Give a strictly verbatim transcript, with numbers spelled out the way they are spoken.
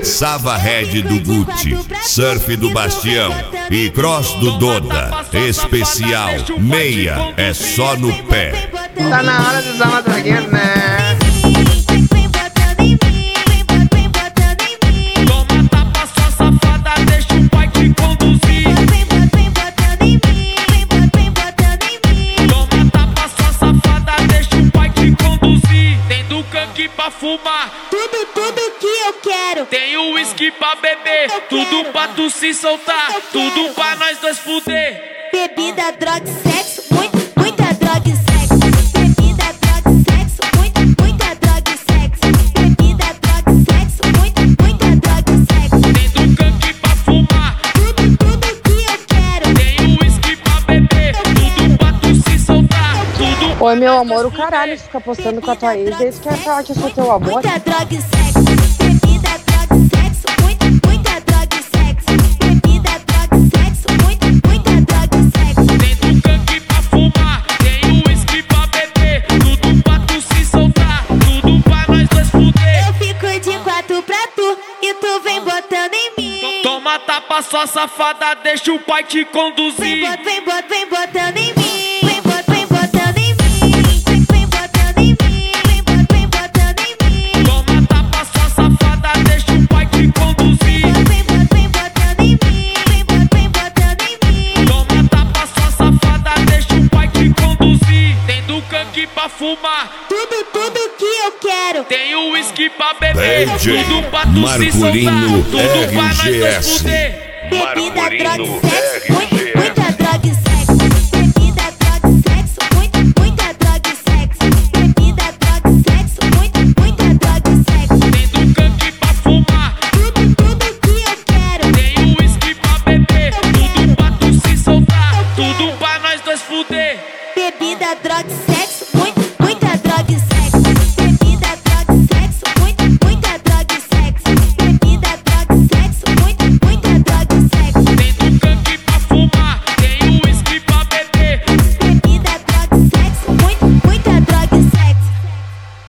Sava Red do Gucci, Surf do Bastião e Cross do Doda. Especial meia é só no pé. Tá na hora de usar uma droguinha, né? Toma tapa, sua safada, deixa o pai te conduzir. Toma tapa, sua safada, deixa o pai te conduzir. Tem do canque pra fumar, Tudo, tudo que eu quero. tem o uísque pra beber, tudo pra tu se soltar, tudo pra nós dois fuder. Bebida, droga e sexo, muito, muita droga e sexo. Bebida, droga e sexo, muito, muita droga e sexo. Bebida, droga e sexo, muito, muita droga e sexo. Tem do canque pra fumar, Tudo, tudo que eu quero. tem o uísque pra beber, tudo pra tu se soltar, tudo pra Oi, meu nós amor, dois o caralho, fuder. fica postando com a tua ex, eles querem falar que eu sou teu amor. Muita droga e sexo. Bebida, droga e sexo, muito, muita droga e sexo. Bebida, droga e sexo, muito, muita droga e sexo. Tem do canque pra fumar, tem o uísque pra beber, tudo pra tu se soltar, tudo pra nós dois fuder. Eu fico de quatro pra tu e tu vem botando em mim. Toma tapa, sua safada, deixa o pai te Vem, conduzir. bot, vem, bot, vem botando em mim. Vem, bot, vem botando em mim. Vem, vem botando em mim. Vem, bot, vem botando em mim. Toma tapa, sua safada, deixa o pai te conduzir. Vem, bot, vem botando em mim. Vem, bot, vem botando em mim. Toma tapa, sua safada, deixa o pai te conduzir. Tem do canque pra fumar, Tudo, tudo que eu quero. tem o uísque pra beber, D J tudo pra tu se Marcolino soltar, tudo pra nós dois R G S. fuder. Bebida, droga e sexo, muito, muita droga e sexo. Bebida, droga e sexo, muito, muita droga e sexo. Bebida, droga e sexo, muito, muita droga e sexo. Tem do canque pra fumar, Tudo, tudo que eu quero. tem o uísque pra beber, tudo pra tu se soltar, tudo pra nós dois fuder. Bebida, droga e sexo,